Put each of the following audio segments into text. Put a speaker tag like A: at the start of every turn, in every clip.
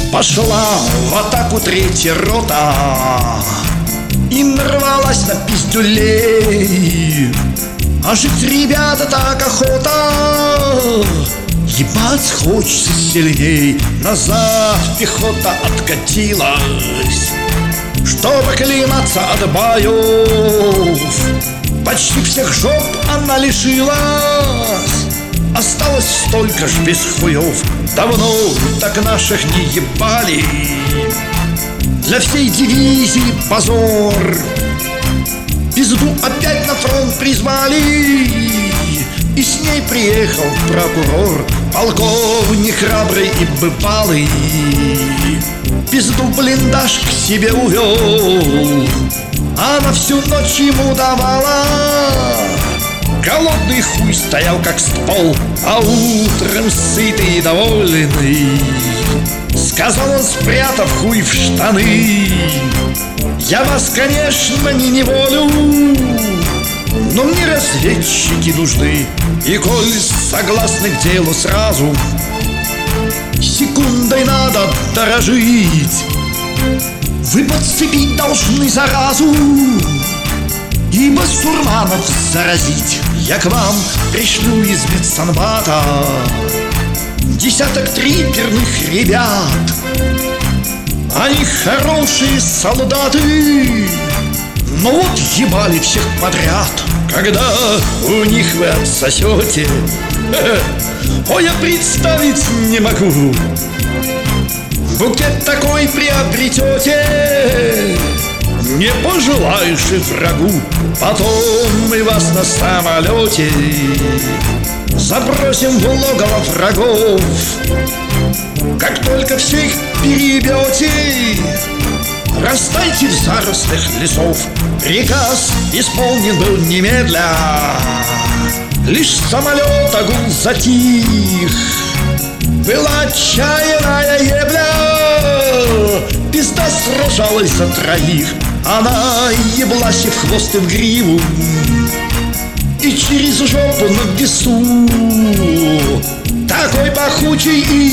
A: Пошла в атаку третья рота и нарвалась на пиздюлей. А жить, ребята, так охота, ебать хочется сильней. Назад пехота откатилась, чтобы клематься от боев. Почти всех жоп она лишилась, осталось столько ж без хуев. Давно так наших не ебали, для всей дивизии позор. Пизду опять на фронт призвали, и с ней приехал прокурор. Полковник храбрый и бывалый пизду в блиндаж к себе увел. Она всю ночь ему давала, голодный хуй стоял как ствол, а утром сытый и довольный сказал он, спрятав хуй в штаны: я вас, конечно, не неволю, но мне разведчики нужны. И коль согласны к делу сразу, секундой надо дорожить. Вы подцепить должны заразу и басурманов заразить. Я к вам пришлю из медсанбата десяток триперных ребят. Они хорошие солдаты, но вот ебали всех подряд. Когда у них вы отсосете, ой, я представить не могу. Букет такой приобретете, не пожелаешь и врагу. Потом мы вас на самолете забросим в логово врагов. Как только всех перебьете, растайте в зарослях лесов. Приказ исполнен был немедля, лишь самолет огонь затих. Была отчаянная ебля, пизда сражалась за троих. Она еблась и в хвост, и в гриву, и через жопу на весу. Такой пахучий и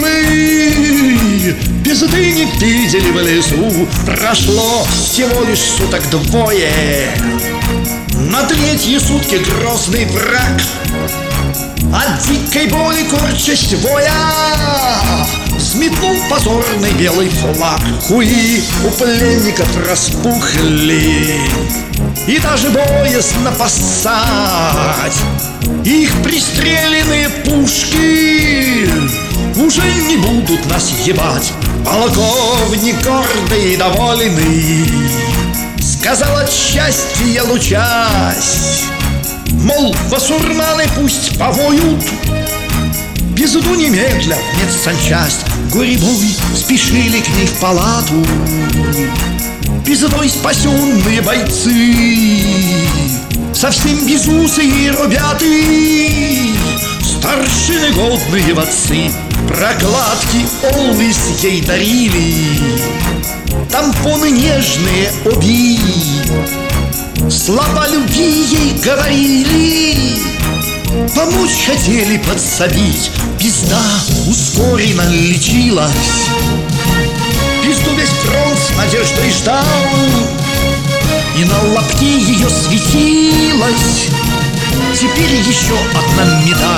A: ебливый пизды не видели в лесу. Прошло всего лишь суток двое, на третьи сутки грозный враг от дикой боли корчась воя взметнул позорный белый флаг. Хуи у пленников распухли, и даже боязно поссать. Их пристреленные пушки уже не будут нас ебать. Полковник гордый и довольный сказал от счастья лучась, мол, басурманы пусть повоют. Пизду немедля в медсанчасть гурьбой спешили к ней в палату пиздой спасенные бойцы. Совсем безусые ребята, старшины годные в отцы. Прокладки олвис ей дарили, тампоны нежные оби, слова любви ей говорили, помочь хотели подсобить. Пизда ускоренно лечилась, пизду весь фронт с надеждой ждал, и на лобке ее светилась теперь еще одна медаль.